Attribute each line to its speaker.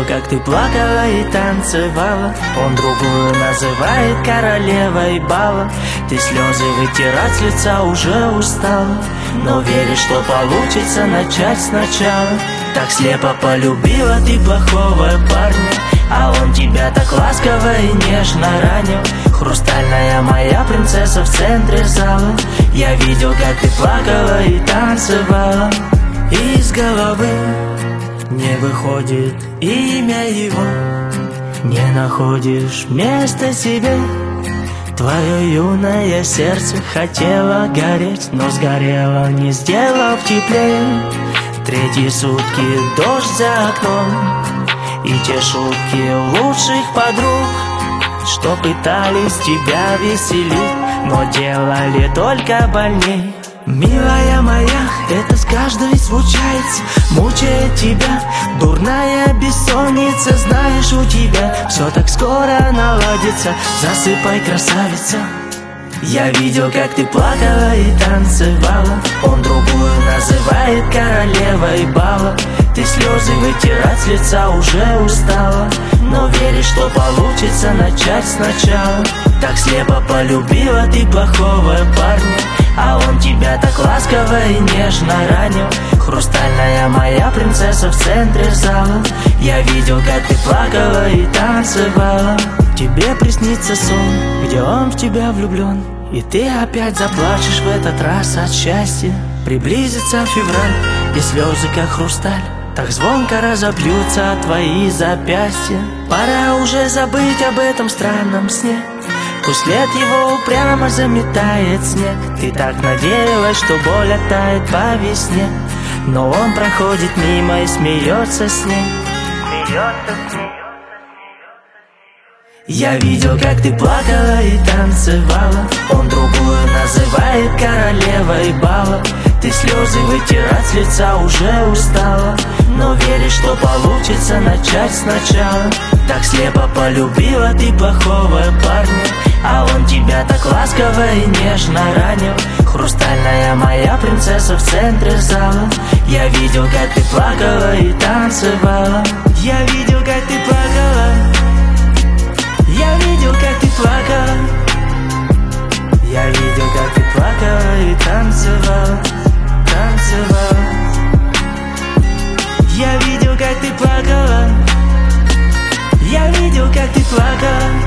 Speaker 1: как ты плакала и танцевала. Он другую называет королевой бала. Ты слезы вытирать с лица уже устала, но веришь, что получится начать сначала. Так слепо полюбила ты плохого парня, а он тебя так ласково и нежно ранил. Хрустальная моя принцесса в центре зала. Я видел, как ты плакала и танцевала. И из головы не выходит имя его. Не находишь места себе. Твое юное сердце хотело гореть, но сгорело, не сделав теплее. Третьи сутки дождь за окном, и те шутки лучших подруг, что пытались тебя веселить, но делали только больней. Милая моя, это с каждой случается, мучает тебя дурная бессонница. Знаешь, у тебя все так скоро наладится. Засыпай, красавица. Я видел, как ты плакала и танцевала. Он другую называет королевой бала. Ты слезы вытирать с лица уже устала, но веришь, что получится начать сначала. Так слепо полюбила ты плохого парня, а он тебя так ласково и нежно ранил. Хрустальная моя принцесса в центре зала. Я видел, как ты плакала и танцевала. Тебе приснится сон, где он в тебя влюблен, и ты опять заплачешь в этот раз от счастья. Приблизится февраль, и слезы, как хрусталь, так звонко разобьются твои запястья. Пора уже забыть об этом странном сне. Пусть след его упрямо заметает снег. Ты так надеялась, что боль оттает по весне, но он проходит мимо и смеется с ней. Я видел, как ты плакала и танцевала. Он другую называет королевой бала. Ты слезы вытирать с лица уже устала, но веришь, что получится начать сначала. Так слепо полюбила ты плохого парня, а он тебя так ласково и нежно ранил. Хрустальная моя принцесса в центре зала. Я видел, как ты плакала и танцевала. Я видел, как ты плакала. Я видел, как ты плакала. Я видел, как ты плакала и танцевала. Я видел, как ты плакала. Я видел, как ты плакала.